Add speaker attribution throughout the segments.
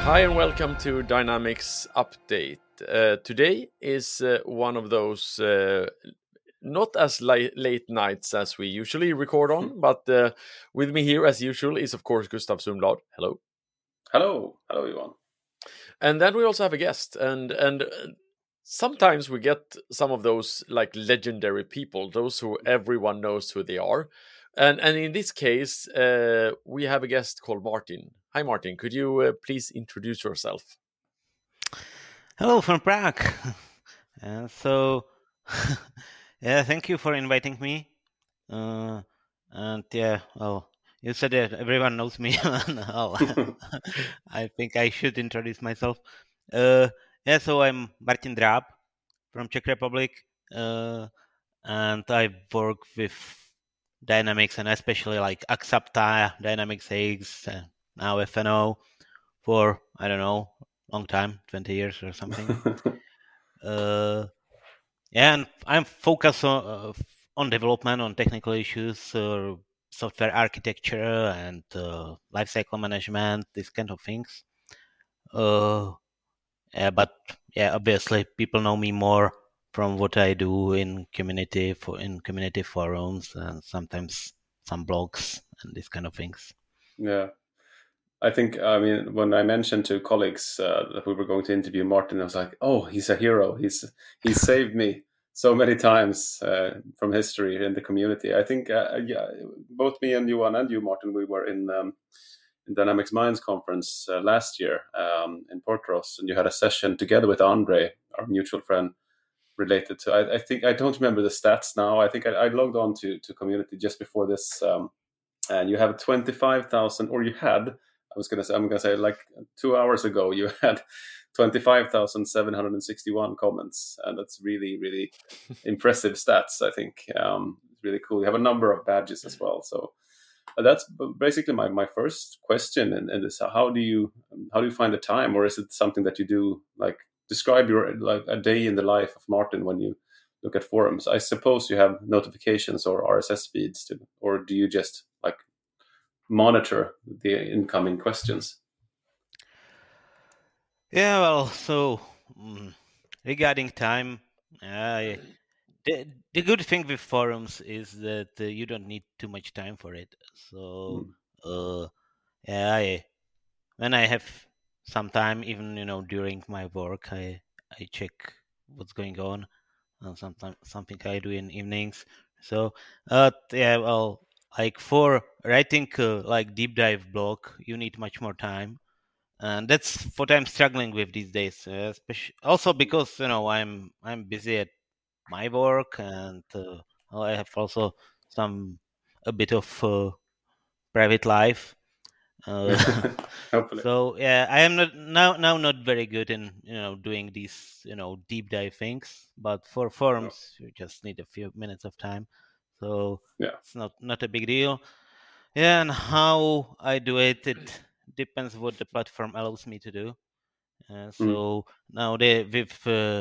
Speaker 1: Hi and welcome to Dynamics Update. Today is one of those not as late nights as we usually record on, but with me here as usual is of course Gustav Sundblad. Hello.
Speaker 2: Hello, Johan.
Speaker 1: And then we also have a guest, and sometimes we get some of those like legendary people, those who everyone knows who they are. And in this case, we have a guest called Martin. Hi, Martin. Could you please introduce yourself?
Speaker 3: Hello from Prague. Yeah, thank you for inviting me. And yeah, well, you said that everyone knows me. I think I should introduce myself. Yeah, so I'm Martin Dráb from Czech Republic, and I work with Dynamics and especially like Axapta, Dynamics AX, now FNO for, I don't know, long time, 20 years or something. Yeah, and I'm focused on development, on technical issues, software architecture, and lifecycle management, these kind of things. Yeah, but yeah, obviously, people know me more from what I do in community forums and sometimes some blogs and these kind of things.
Speaker 2: Yeah. I mean, when I mentioned to colleagues that we were going to interview Martin, I was like, "Oh, he's a hero. He's saved me so many times from history in the community." I think, yeah, both me and Johan and you, Martin, we were in Dynamics Minds conference last year in Portros, and you had a session together with Andre, our mutual friend, related to. I think I don't remember the stats now. I think I logged on to community just before this, and you have 25,000, or you had. I'm gonna say like 2 hours ago you had 25,761 comments, and that's really really impressive stats. I think it's really cool. You have a number of badges as well, so that's basically my first question. And this, how do you find the time, or is it something that you do? Like, describe your like a day in the life of Martin when you look at forums. I suppose you have notifications or RSS feeds too, or do you just like monitor the incoming questions?
Speaker 3: Yeah, well, so regarding time, the good thing with forums is that you don't need too much time for it. So, yeah, when I have some time, even during my work, I check what's going on, and sometimes something I do in evenings. So, yeah, well, like for writing like deep dive blog, you need much more time, and that's what I'm struggling with these days. Especially also because I'm busy at my work, and I have also a bit of private life.
Speaker 2: Hopefully.
Speaker 3: So yeah, I am not very good in doing these deep dive things. But for forums, you just need a few minutes of time, so
Speaker 2: Yeah.
Speaker 3: it's not a big deal. Yeah, and how I do it, it depends what the platform allows me to do. So now with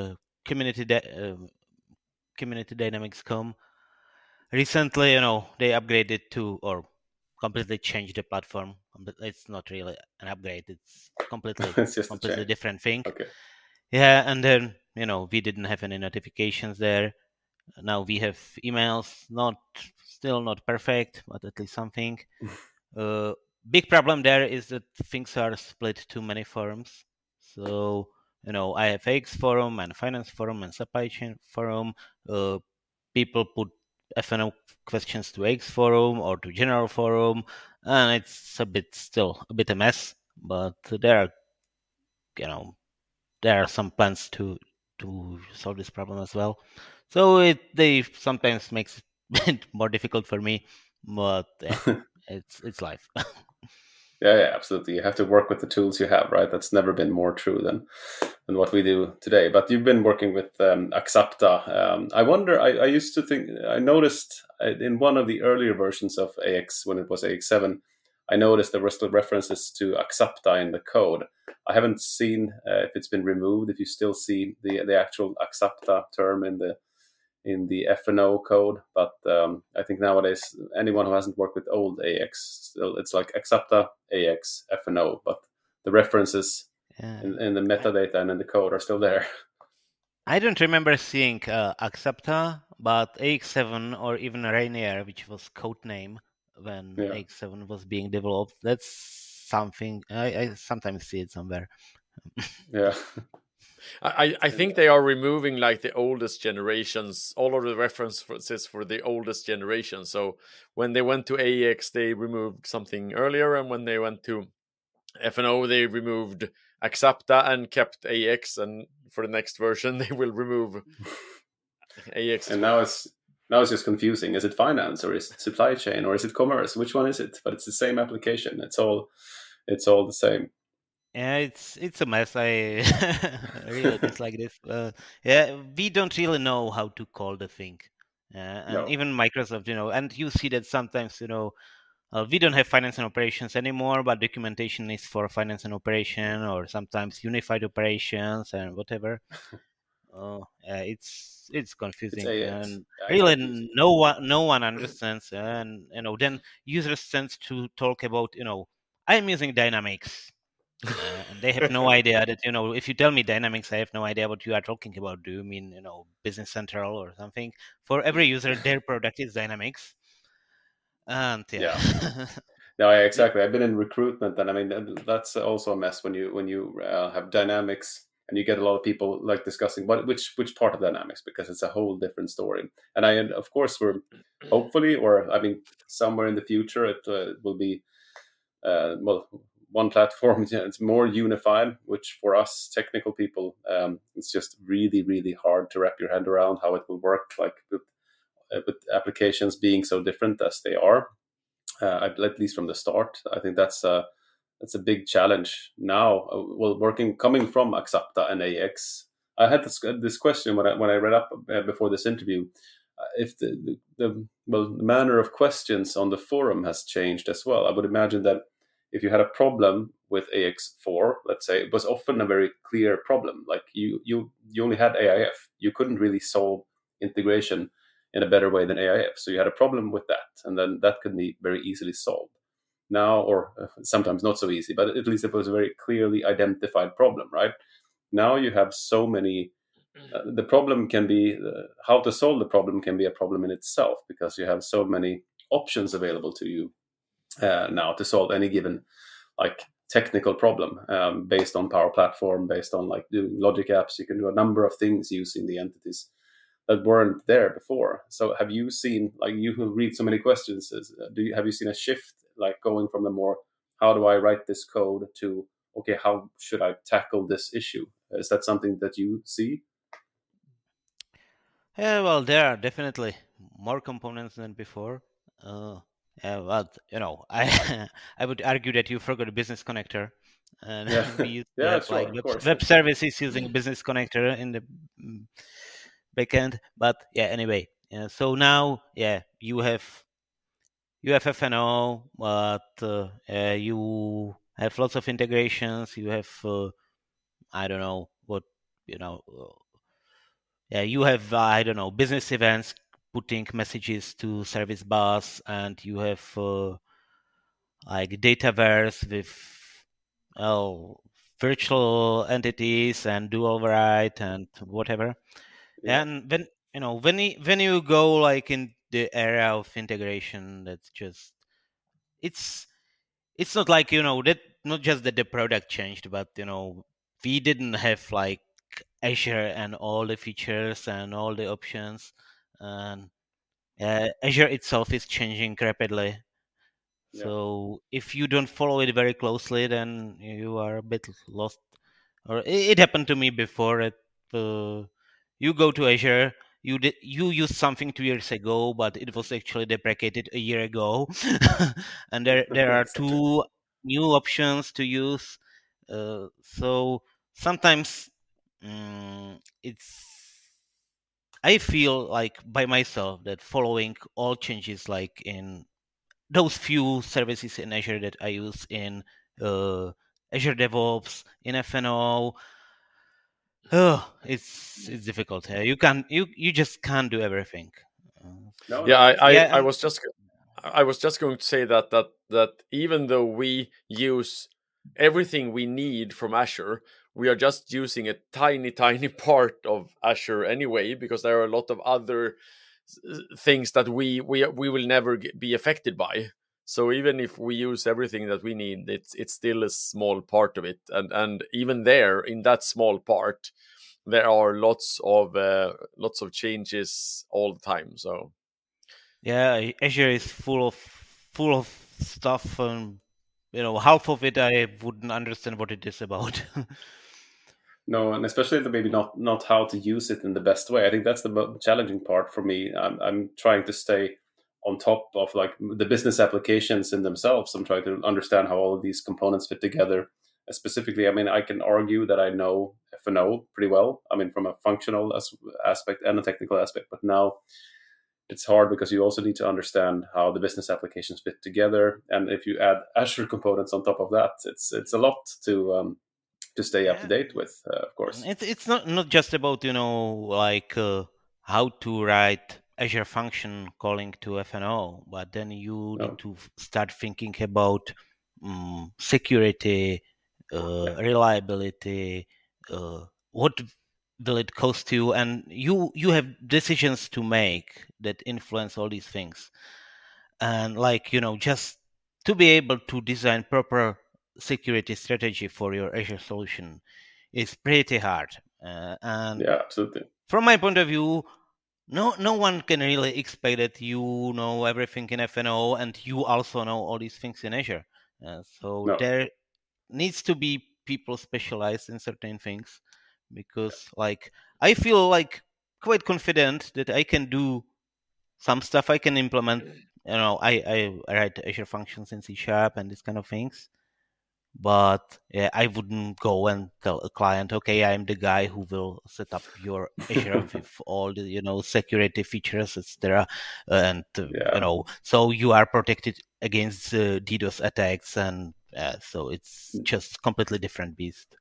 Speaker 3: community dynamics come recently, they upgraded to or completely changed the platform. It's not really an upgrade; it's
Speaker 2: It's just a
Speaker 3: completely
Speaker 2: change.
Speaker 3: different thing.
Speaker 2: Okay.
Speaker 3: Yeah, and then we didn't have any notifications there. Now we have emails, still not perfect, but at least something. Big problem there is that things are split to many forums. So I have X forum and finance forum and supply chain forum. People put FNO questions to X forum or to general forum, and it's still a bit a mess. But there are some plans to solve this problem as well. So they sometimes makes it more difficult for me, but it's life.
Speaker 2: Yeah, absolutely. You have to work with the tools you have, right? That's never been more true than what we do today. But you've been working with Axapta. I wonder. I used to think. I noticed in one of the earlier versions of AX, when it was AX7, I noticed there were still references to Axapta in the code. I haven't seen if it's been removed. If you still see the actual Axapta term in the FNO code, but I think nowadays anyone who hasn't worked with old AX, still it's like Axapta, AX, FNO, but the references in the metadata and in the code are still there.
Speaker 3: I don't remember seeing Accepta, but AX7 or even Rainier, which was code name when AX7 was being developed, that's something I sometimes see it somewhere.
Speaker 2: Yeah.
Speaker 1: I think they are removing like the oldest generations, all of the references for the oldest generation. So when they went to AEX, they removed something earlier, and when they went to FNO, they removed Accepta and kept AX, and for the next version, they will remove AX.
Speaker 2: And now it's just confusing. Is it finance, or is it supply chain, or is it commerce? Which one is it? But it's the same application. It's all the same.
Speaker 3: Yeah, it's a mess. I really dislike this. Yeah, we don't really know how to call the thing, and even Microsoft, and you see that sometimes, we don't have finance and operations anymore, but documentation is for finance and operation, or sometimes unified operations and whatever. It's confusing, and really no one understands. And then users tend to talk about, I'm using Dynamics. And they have no idea that, if you tell me Dynamics, I have no idea what you are talking about. Do you mean, Business Central or something? For every user, their product is Dynamics. And
Speaker 2: No, exactly. I've been in recruitment, and I mean that's also a mess when you have Dynamics and you get a lot of people like discussing which part of Dynamics, because it's a whole different story. And of course, we're hopefully, or I mean, somewhere in the future, it will be one platform. It's more unified, which for us technical people, it's just really, really hard to wrap your head around how it will work, like with applications being so different as they are, at least from the start. I think that's a big challenge now. Coming from Accepta and AX, I had this question when I read up before this interview. If the manner of questions on the forum has changed as well. I would imagine that if you had a problem with AX4, let's say, it was often a very clear problem. Like you only had AIF. You couldn't really solve integration in a better way than AIF. So you had a problem with that, and then that could be very easily solved. Now, or sometimes not so easy, but at least it was a very clearly identified problem, right? Now you have so many. The problem can be how to solve the problem can be a problem in itself, because you have so many options available to you now to solve any given like technical problem based on Power Platform, based on like doing logic apps. You can do a number of things using the entities that weren't there before. So have you seen, like, you who read so many questions, have you seen a shift, like going from the more how do I write this code to okay, how should I tackle this issue? Is that something that you see?
Speaker 3: Yeah, well, there are definitely more components than before. But I I would argue that you forgot a business connector, and we used to have
Speaker 2: sure,
Speaker 3: like web services using business connector in the backend. But yeah, anyway, so now you have FNO, but you have lots of integrations. You have I don't know what you have I don't know, business events putting messages to service bus, and you have like Dataverse with virtual entities and do override and whatever. And when you go like in the area of integration, that's just it's not like that, not just that the product changed, but we didn't have like Azure and all the features and all the options, and Azure itself is changing rapidly. So if you don't follow it very closely, then you are a bit lost. Or it happened to me before. You go to Azure, you used something 2 years ago, but it was actually deprecated a year ago, and there are two new options to use. So sometimes I feel like by myself that following all changes, like in those few services in Azure that I use in Azure DevOps, in FNO, it's difficult. You just can't do everything.
Speaker 1: I was just going to say that even though we use everything we need from Azure, we are just using a tiny part of Azure anyway, because there are a lot of other things that we will never be affected by. So even if we use everything that we need, it's still a small part of it, and even there, in that small part, there are lots of changes all the time. So
Speaker 3: yeah, Azure is full of stuff, and half of it I wouldn't understand what it is about.
Speaker 2: No, and especially maybe not how to use it in the best way. I think that's the challenging part for me. I'm trying to stay on top of like the business applications in themselves. I'm trying to understand how all of these components fit together. Specifically, I mean, I can argue that I know F&O pretty well. I mean, from a functional aspect and a technical aspect, but now it's hard because you also need to understand how the business applications fit together. And if you add Azure components on top of that, it's a lot to stay up to date with, of course.
Speaker 3: It's not just about like how to write Azure function calling to F&O, but then you need to start thinking about security, reliability, what will it cost you, and you have decisions to make that influence all these things. And like just to be able to design proper security strategy for your Azure solution is pretty hard. And
Speaker 2: yeah, absolutely.
Speaker 3: From my point of view, no one can really expect that you know everything in F&O and you also know all these things in Azure. So there needs to be people specialized in certain things, because like I feel like quite confident that I can do some stuff. I can implement, I write Azure functions in C# and these kind of things. But I wouldn't go and tell a client, okay, I'm the guy who will set up your Azure with all the security features, etc. And so you are protected against DDoS attacks, and so it's just completely different beast.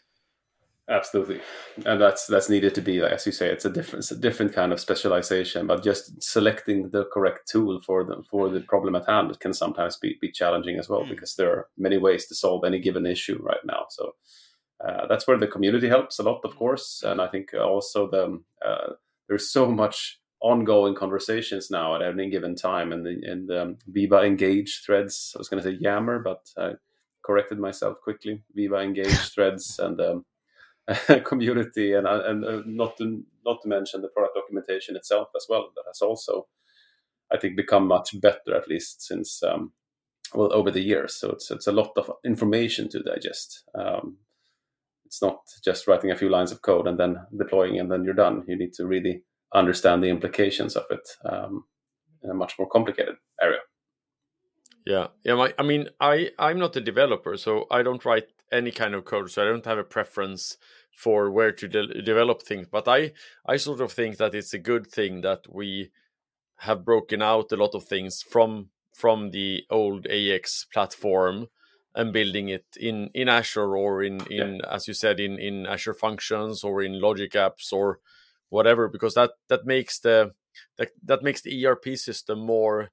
Speaker 2: Absolutely, and that's needed to be, as you say, it's a different kind of specialization. But just selecting the correct tool for the problem at hand can sometimes be challenging as well, because there are many ways to solve any given issue right now. So that's where the community helps a lot, of course, and I think also there's so much ongoing conversations now at any given time, and the Viva Engage threads. I was going to say Yammer, but I corrected myself quickly. Viva Engage threads and community, and not to mention the product documentation itself as well, that has also, I think, become much better, at least since over the years. So it's a lot of information to digest. It's not just writing a few lines of code and then deploying and then you're done. You need to really understand the implications of it in a much more complicated area.
Speaker 1: Yeah. I mean, I'm not a developer, so I don't write any kind of code, so I don't have a preference for where to develop things. But I sort of think that it's a good thing that we have broken out a lot of things from the old AX platform and building it in Azure, or in as you said, in Azure Functions or in Logic Apps or whatever, because that makes the ERP system more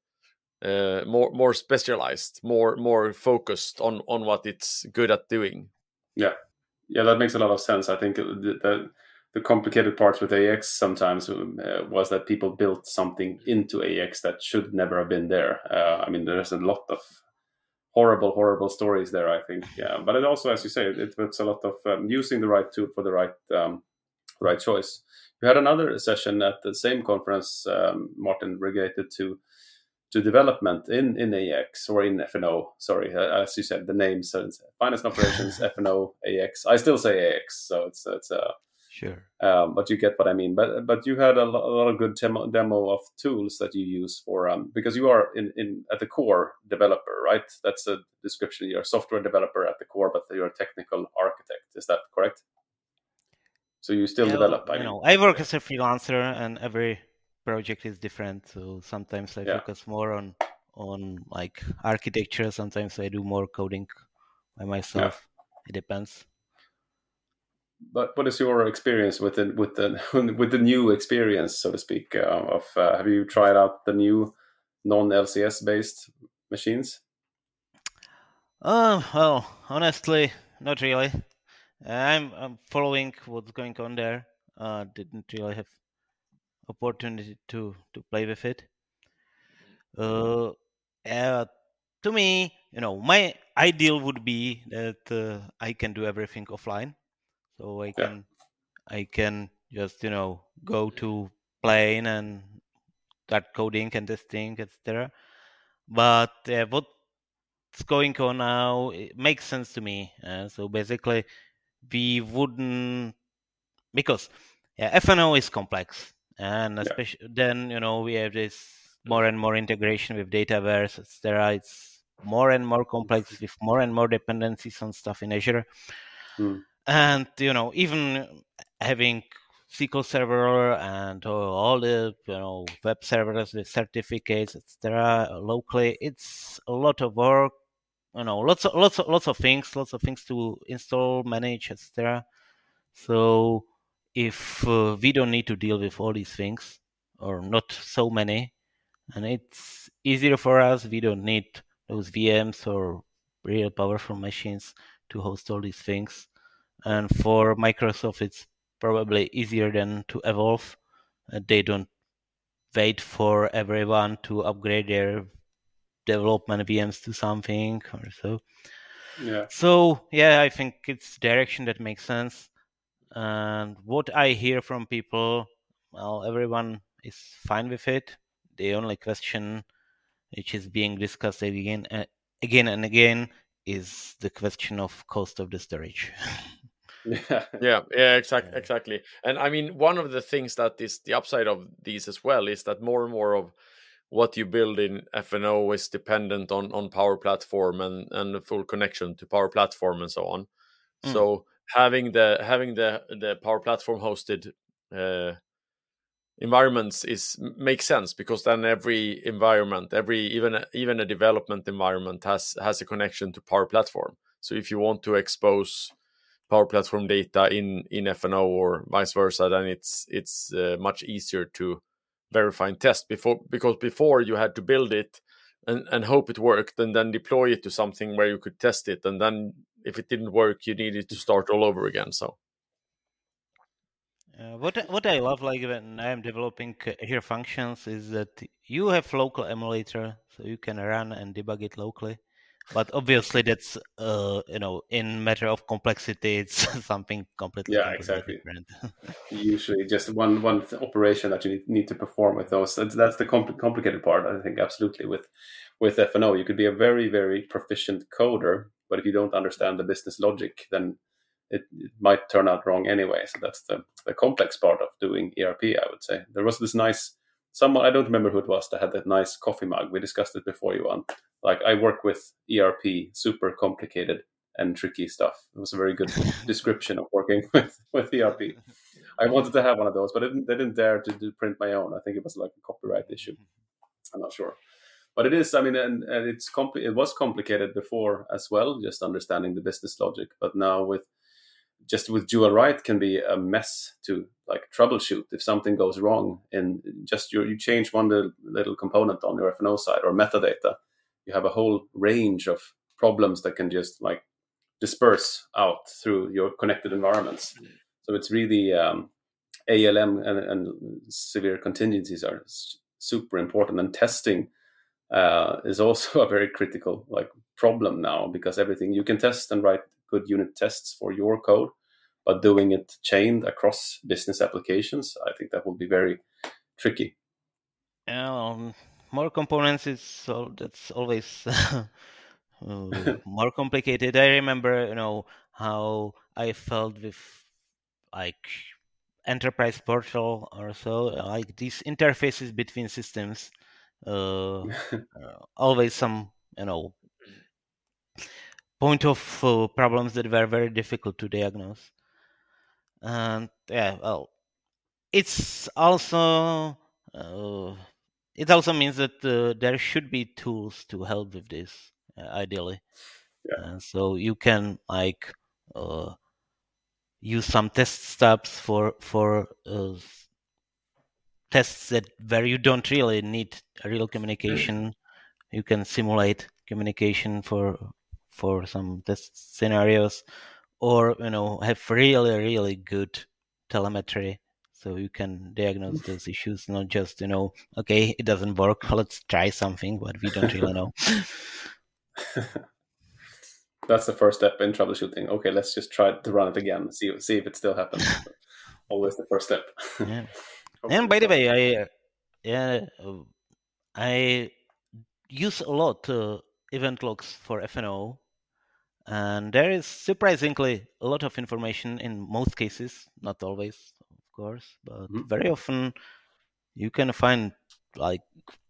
Speaker 1: specialized, more focused on what it's good at doing.
Speaker 2: Yeah, that makes a lot of sense. I think the complicated parts with AX sometimes was that people built something into AX that should never have been there. I mean, there's a lot of horrible stories there, I think. Yeah, but it also, as you say, it puts a lot of using the right tool for the right choice. We had another session at the same conference, Martin, related to development in AX or in F&O. Sorry, as you said, the names, finance and operations, F&O, AX. I still say AX, so it's
Speaker 3: sure.
Speaker 2: But you get what I mean. But you had a lot of good demo of tools that you use for because you are in at the core developer, right? That's a description. You're a software developer at the core, but you're a technical architect. Is that correct? So you still develop.
Speaker 3: I work as a freelancer, and every project is different. So sometimes I focus more on like architecture. Sometimes I do more coding by myself. It depends.
Speaker 2: But what is your experience with the new experience, so to speak? Have you tried out the new non-LCS based machines?
Speaker 3: Well, honestly, not really. I'm following what's going on there. Didn't really have opportunity to play with it. Uh, to me, my ideal would be that I can do everything offline, so
Speaker 2: Yeah.
Speaker 3: I can just go to plane and start coding and testing, etc. But what's going on now, it makes sense to me. So basically, we wouldn't, because FNO is complex, and especially then we have this more and more integration with Dataverse, etc. It's more and more complex with more and more dependencies on stuff in Azure, and even having SQL Server and all the web servers with certificates, etc. Locally, it's a lot of work. Lots of things to install, manage, etc. So if we don't need to deal with all these things, or not so many, and it's easier for us, we don't need those VMs or real powerful machines to host all these things. And for Microsoft, it's probably easier than to evolve. They don't wait for everyone to upgrade their development VMs to something or so. So I think it's direction that makes sense. And what I hear from people, well, everyone is fine with it. The only question which is being discussed again and again is the question of cost of the storage.
Speaker 1: Yeah, exactly. And I mean, one of the things that is the upside of these as well is that more and more of what you build in FNO is dependent on Power Platform and the full connection to Power Platform and so on. So having the Power Platform hosted environments makes sense, because then every environment, even a development environment has a connection to Power Platform. So if you want to expose Power Platform data in FNO or vice versa, then it's much easier to verify and test, because before you had to build it and hope it worked, and then deploy it to something where you could test it, and then if it didn't work, you needed to start all over again. So
Speaker 3: what I love, like when I am developing Azure Functions, is that you have local emulator, so you can run and debug it locally. But obviously, that's in matter of complexity, it's something completely
Speaker 2: Exactly.
Speaker 3: different.
Speaker 2: Usually, just one operation that you need to perform with those. That's the complicated part. I think absolutely with FNO, you could be a very very proficient coder, but if you don't understand the business logic, then it might turn out wrong anyway. So that's the complex part of doing ERP, I would say. There was this nice someone, I don't remember who it was, that had that nice coffee mug. We discussed it before, Johan. Like, I work with ERP, super complicated and tricky stuff. It was a very good description of working with ERP. I wanted to have one of those, but they didn't dare to print my own. I think it was like a copyright issue. I'm not sure. But it is, I mean, and it was complicated before as well, just understanding the business logic. But now with dual write can be a mess to like troubleshoot if something goes wrong, and just you change one little component on your FNO side or metadata, you have a whole range of problems that can just like disperse out through your connected environments. So it's really ALM and severe contingencies are super important, and testing is also a very critical like problem now, because everything you can test and write good unit tests for your code, but doing it chained across business applications, I think that will be very tricky.
Speaker 3: More components that's always more complicated. I remember, how I felt with like enterprise portal or so, like these interfaces between systems, always some point of problems that were very difficult to diagnose. And it's also it also means that there should be tools to help with this, ideally. So you can like use some test stubs for tests that where you don't really need a real communication. You can simulate communication for for some test scenarios, or have really good telemetry, so you can diagnose those issues, not just okay, it doesn't work, let's try something, but we don't really know.
Speaker 2: That's the first step in troubleshooting. Okay, let's just try to run it again, see if it still happens. Always the first step.
Speaker 3: Yeah. And by the way, I use a lot event logs for FNO, and there is surprisingly a lot of information in most cases, not always, of course, but very often you can find like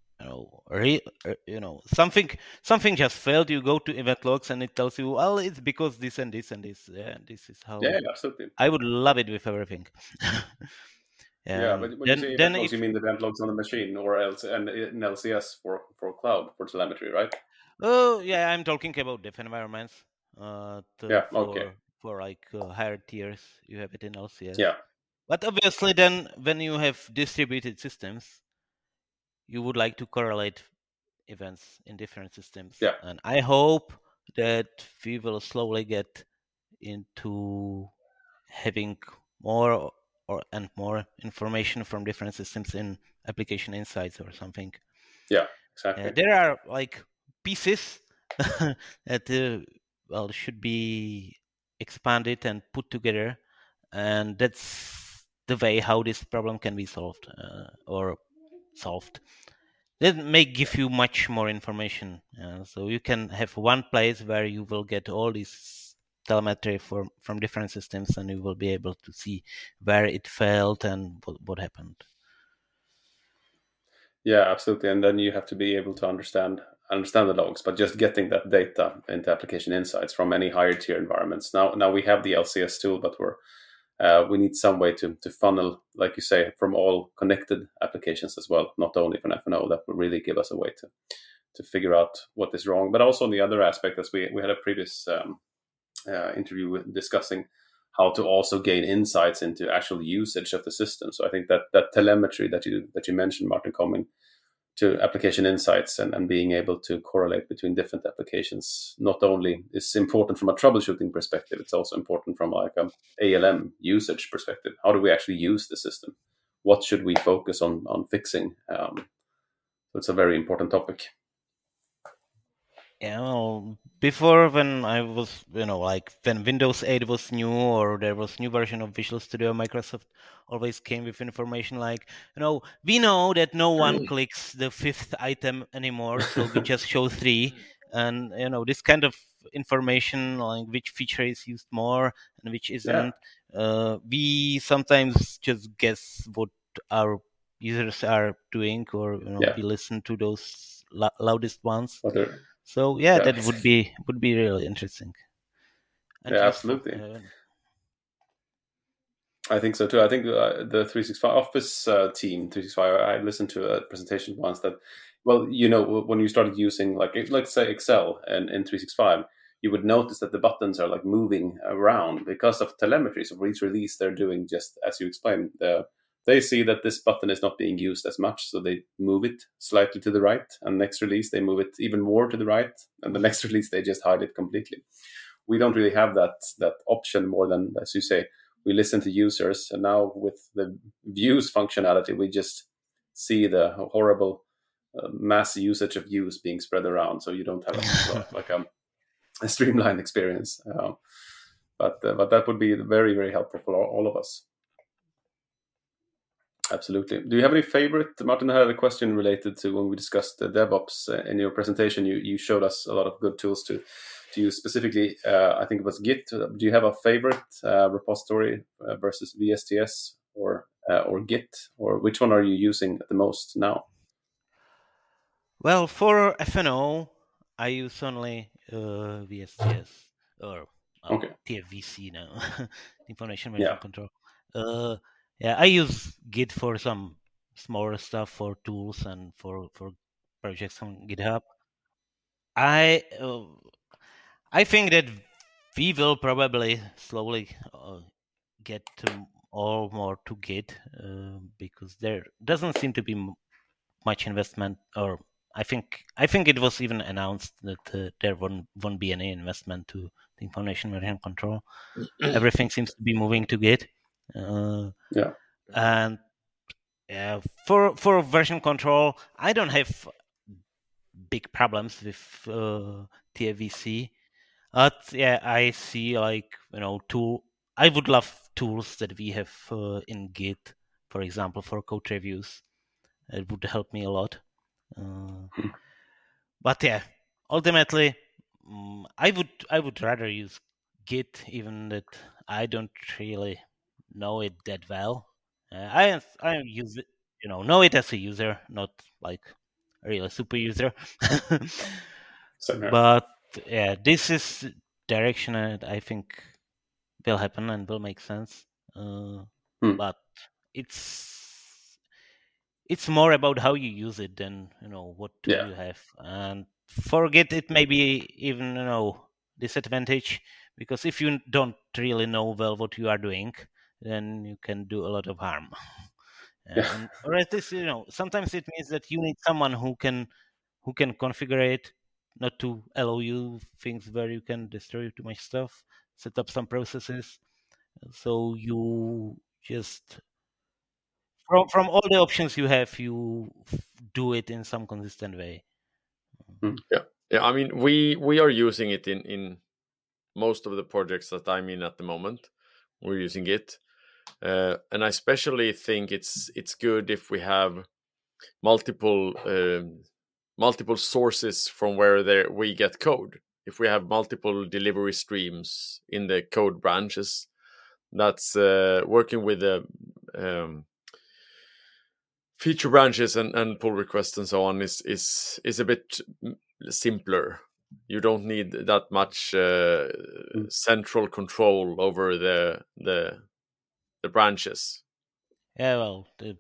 Speaker 3: something just failed. You go to event logs and it tells you, well, it's because this and this and this. Yeah, this is how.
Speaker 2: Yeah, absolutely.
Speaker 3: I would love it with everything.
Speaker 2: Yeah, but when you say event logs, you mean the event logs on the machine, or else and in LCS for cloud for telemetry, right?
Speaker 3: Oh yeah, I'm talking about dev environments.
Speaker 2: Okay.
Speaker 3: For like higher tiers, you have it in LCS.
Speaker 2: Yeah.
Speaker 3: But obviously, then when you have distributed systems, you would like to correlate events in different systems.
Speaker 2: Yeah.
Speaker 3: And I hope that we will slowly get into having more and more information from different systems in application insights or something.
Speaker 2: Yeah, exactly.
Speaker 3: There are like pieces that should be expanded and put together, and that's the way how this problem can be solved. That may give you much more information. So you can have one place where you will get all this telemetry from different systems, and you will be able to see where it failed and what happened.
Speaker 2: Yeah, absolutely. And then you have to be able to understand the logs, but just getting that data into application insights from any higher tier environments. Now we have the LCS tool, but we need some way to funnel, like you say, from all connected applications as well, not only from FNO. That will really give us a way to figure out what is wrong. But also on the other aspect, as we had a previous interview discussing how to also gain insights into actual usage of the system. So I think that telemetry that you mentioned, Martin, coming to application insights and being able to correlate between different applications not only is important from a troubleshooting perspective, it's also important from like a ALM usage perspective. How do we actually use the system? What should we focus on fixing? So it's a very important topic.
Speaker 3: Yeah, well, before, when I was, like when Windows 8 was new, or there was new version of Visual Studio, Microsoft always came with information like, we know that no one clicks the 5th item anymore, so we just show 3. And, this kind of information, like which feature is used more and which isn't. Yeah. We sometimes just guess what our users are doing, or, we listen to those loudest ones. So that would be really interesting.
Speaker 2: And absolutely. I think so too. I think the 365 Office team, 365, I listened to a presentation once that, well, when you started using like let's say Excel and in 365, you would notice that the buttons are like moving around because of telemetry. So for each release, they're doing just as you explained. They see that this button is not being used as much, so they move it slightly to the right. And next release, they move it even more to the right. And the next release, they just hide it completely. We don't really have that option more than, as you say, we listen to users. And now with the views functionality, we just see the horrible mass usage of views being spread around. So you don't have like a streamlined experience. But that would be very, very helpful for all of us. Absolutely. Do you have any favorite? Martin had a question related to when we discussed DevOps in your presentation. You showed us a lot of good tools to use. Specifically, I think it was Git. Do you have a favorite repository versus VSTS or Git, or which one are you using the most now?
Speaker 3: Well, for FNO, I use only VSTS or TFVC now, Information Version Control. I use Git for some smaller stuff, for tools and for projects on GitHub. I think that we will probably slowly get all more to Git because there doesn't seem to be much investment, or I think it was even announced that there won't be any investment to the information version control. Everything seems to be moving to Git.
Speaker 2: Yeah.
Speaker 3: And for version control, I don't have big problems with TAVC. But yeah, I see like I would love tools that we have in Git, for example, for code reviews. It would help me a lot. But yeah, ultimately, I would rather use Git, even that I don't really know it that well. I use it, know it as a user, not like a real super user.
Speaker 2: Same here.
Speaker 3: But yeah, this is direction that I think will happen and will make sense. But it's more about how you use it than what tool you have. And for Git, it may be even disadvantage, because if you don't really know well what you are doing, then you can do a lot of harm. Or at least sometimes it means that you need someone who can configure it, not to allow you things where you can destroy too much stuff, set up some processes, so you just from all the options you have, you do it in some consistent way.
Speaker 1: Yeah. I mean, we are using it in most of the projects that I'm in at the moment. We're using it, and I especially think it's good if we have multiple sources from where we get code. If we have multiple delivery streams in the code branches, that's working with the feature branches and pull requests and so on is a bit simpler. You don't need that much central control over the branches.
Speaker 3: Yeah, well, the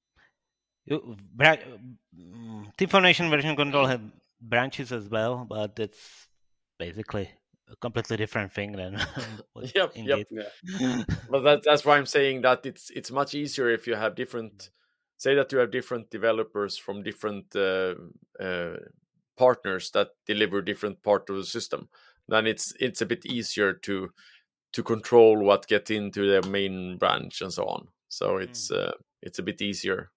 Speaker 3: information version control have branches as well, but it's basically a completely different thing than
Speaker 1: Yep. But that's why I'm saying that it's much easier if you have different. Say that you have different developers from different partners that deliver different part of the system. Then it's a bit easier to control what gets into the main branch and so on. So it's a bit easier.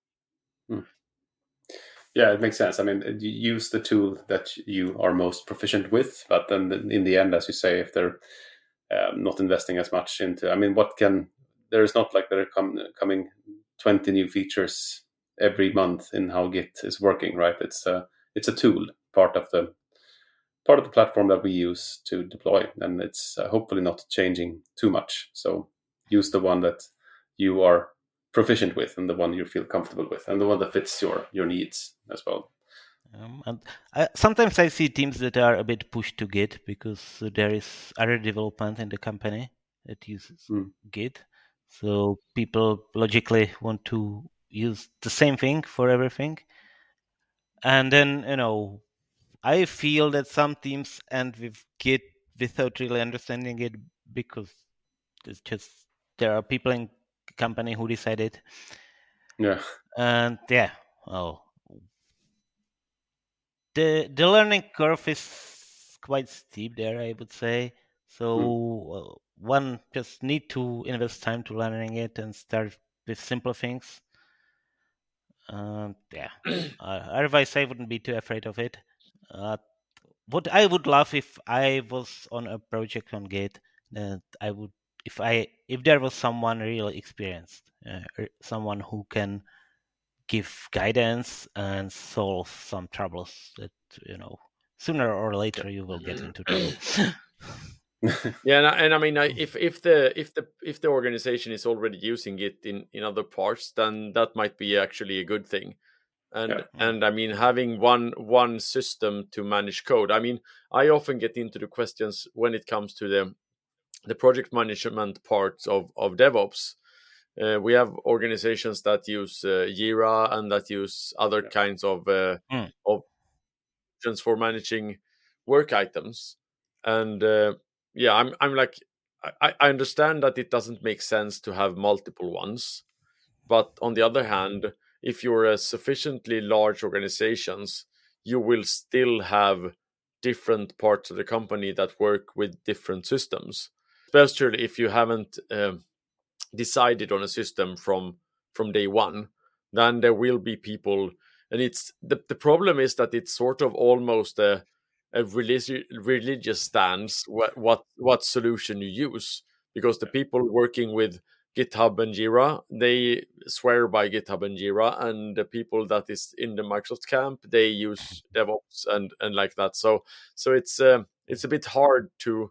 Speaker 2: Yeah, it makes sense. I mean, you use the tool that you are most proficient with, but then in the end, as you say, if they're not investing as much into, I mean, there's not like they're coming 20 new features every month in how Git is working, right? It's a tool, part of the platform that we use to deploy, and it's hopefully not changing too much. So use the one that you are proficient with, and the one you feel comfortable with, and the one that fits your needs as well.
Speaker 3: And sometimes I see teams that are a bit pushed to Git because there is other development in the company that uses Git. So people logically want to use the same thing for everything. And then, I feel that some teams end with Git without really understanding it, because it's just there are people in the company who decided.
Speaker 2: Yeah.
Speaker 3: And yeah, the learning curve is quite steep there, I would say. So one just need to invest time to learning it and start with simple things. Otherwise I wouldn't be too afraid of it. What I would love if I was on a project on Git, that I would, if there was someone really experienced, someone who can give guidance and solve some troubles that sooner or later you will get into trouble.
Speaker 1: Yeah, and I mean, if the organization is already using it in other parts, then that might be actually a good thing. And I mean, having one system to manage code. I mean, I often get into the questions when it comes to the project management parts of DevOps. We have organizations that use Jira and that use other kinds of options for managing work items. And I'm like, I understand that it doesn't make sense to have multiple ones, but on the other hand, if you're a sufficiently large organizations, you will still have different parts of the company that work with different systems, especially if you haven't decided on a system from day one. Then there will be people, and it's the problem is that it's sort of almost a religious stance what solution you use, because the people working with GitHub and Jira, they swear by GitHub and Jira, and the people that is in the Microsoft camp, they use DevOps and like that. So it's a bit hard to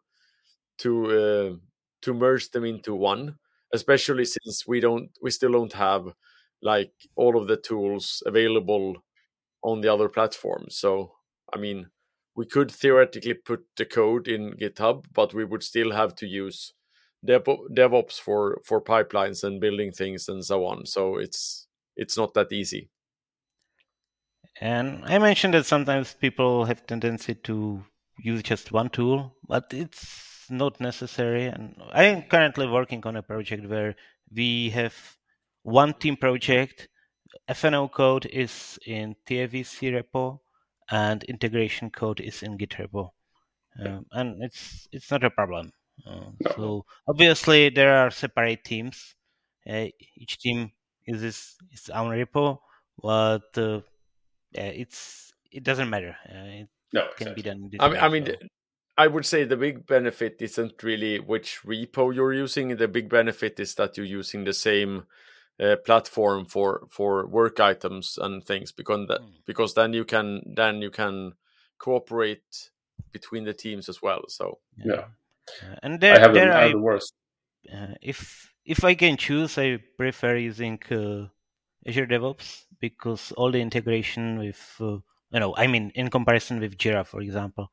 Speaker 1: merge them into one, especially since we still don't have like all of the tools available on the other platforms. So I mean, we could theoretically put the code in GitHub, but we would still have to use DevOps for pipelines and building things and so on. So it's not that easy.
Speaker 3: And I mentioned that sometimes people have tendency to use just one tool, but it's not necessary. And I am currently working on a project where we have one team project. FNO code is in TAVC repo, and integration code is in Git repo, and it's not a problem. So obviously there are separate teams. Each team uses its own repo, but it doesn't matter. It can be done this way.
Speaker 1: I mean, I would say the big benefit isn't really which repo you're using. The big benefit is that you're using the same platform for work items and things, because then you can cooperate between the teams as well. So
Speaker 3: and there
Speaker 2: I have the worst.
Speaker 3: If I can choose, I prefer using Azure DevOps, because all the integration with I mean, in comparison with Jira, for example,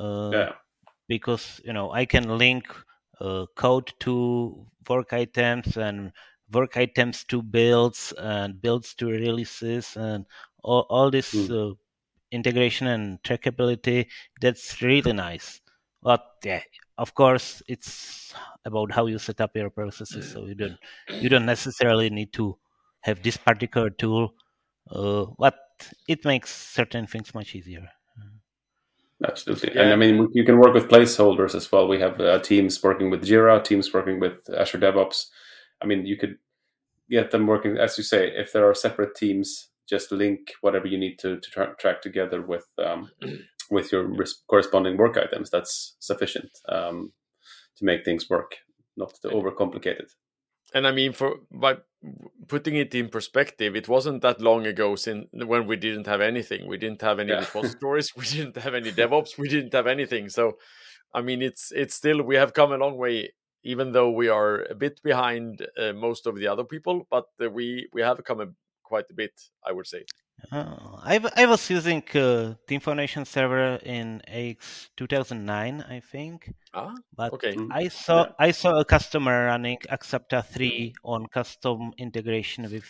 Speaker 3: because I can link code to work items and work items to builds and builds to releases and all this integration and trackability. That's really nice. But yeah, of course, it's about how you set up your processes. So you don't necessarily need to have this particular tool, but it makes certain things much easier.
Speaker 2: Absolutely. And I mean, you can work with placeholders as well. We have teams working with Jira, teams working with Azure DevOps. I mean, you could get them working, as you say, if there are separate teams, just link whatever you need to track together with your corresponding work items. That's sufficient to make things work, not to overcomplicate it.
Speaker 1: And I mean, by putting it in perspective, it wasn't that long ago when we didn't have anything. We didn't have any repositories. We didn't have any DevOps. We didn't have anything. So, I mean, it's still, we have come a long way, even though we are a bit behind most of the other people. But we have come quite a bit, I would say.
Speaker 3: I was using Team Foundation server in AX 2009, I think. But
Speaker 1: okay.
Speaker 3: I saw a customer running Accepta 3 on custom integration with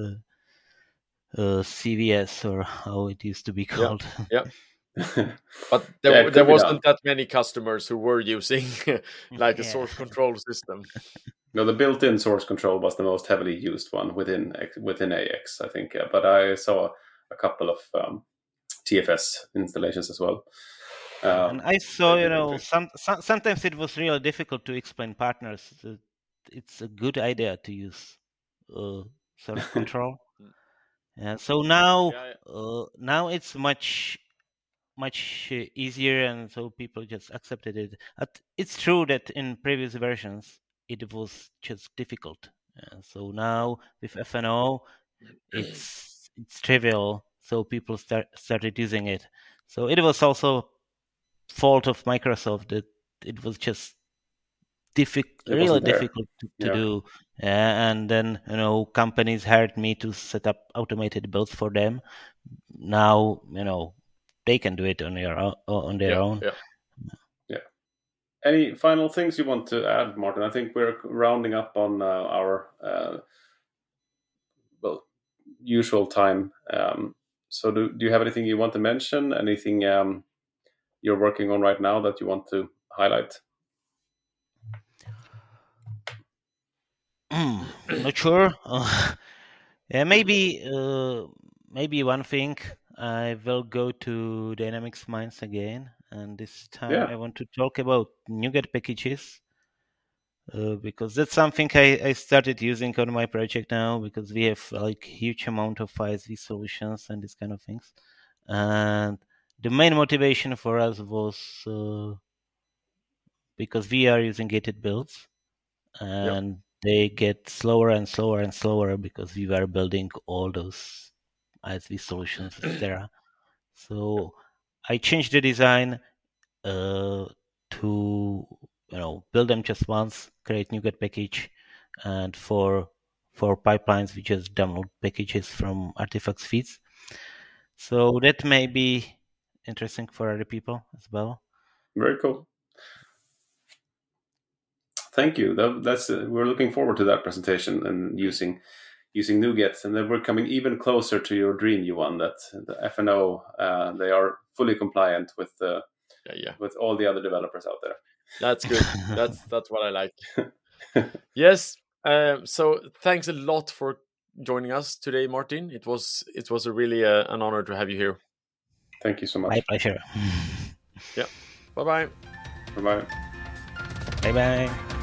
Speaker 3: CVS, or how it used to be called.
Speaker 1: Yeah. But there wasn't that many customers who were using like a source control system.
Speaker 2: No, the built-in source control was the most heavily used one within AX, I think. But I saw a couple of TFS installations as well.
Speaker 3: And I saw, sometimes it was really difficult to explain partners that it's a good idea to use source control. So now it's much easier, and so people just accepted it. But it's true that in previous versions it was just difficult. So now with FNO, it's trivial. So people started using it. So it was also fault of Microsoft that it was just really difficult to do. And then companies hired me to set up automated builds for them. Now they can do it on their own.
Speaker 2: Yeah. Any final things you want to add, Martin? I think we're rounding up on our usual time. So do you have anything you want to mention? Anything you're working on right now that you want to highlight?
Speaker 3: Not sure. Maybe one thing. I will go to Dynamics Minds again, and this time
Speaker 2: Yeah.
Speaker 3: I want to talk about NuGet packages. Because that's something I started using on my project now, because we have like huge amount of ISV solutions and these kind of things. And the main motivation for us was because we are using gated builds, and they get slower and slower and slower because we were building all those ISV solutions, etc. So I changed the design to build them just once, create NuGet package, and for pipelines we just download packages from artifacts feeds. So that may be interesting for other people as well.
Speaker 2: Very cool. Thank you. That's we're looking forward to that presentation and using NuGet, and then we're coming even closer to your dream, Johan. That the FNO they are fully compliant with with all the other developers out there.
Speaker 1: That's good. that's what I like. Yes. So thanks a lot for joining us today, Martin. It was a really an honor to have you here.
Speaker 2: Thank you so much.
Speaker 3: My pleasure.
Speaker 1: Yeah. Bye-bye.
Speaker 2: Bye-bye.
Speaker 3: Bye-bye.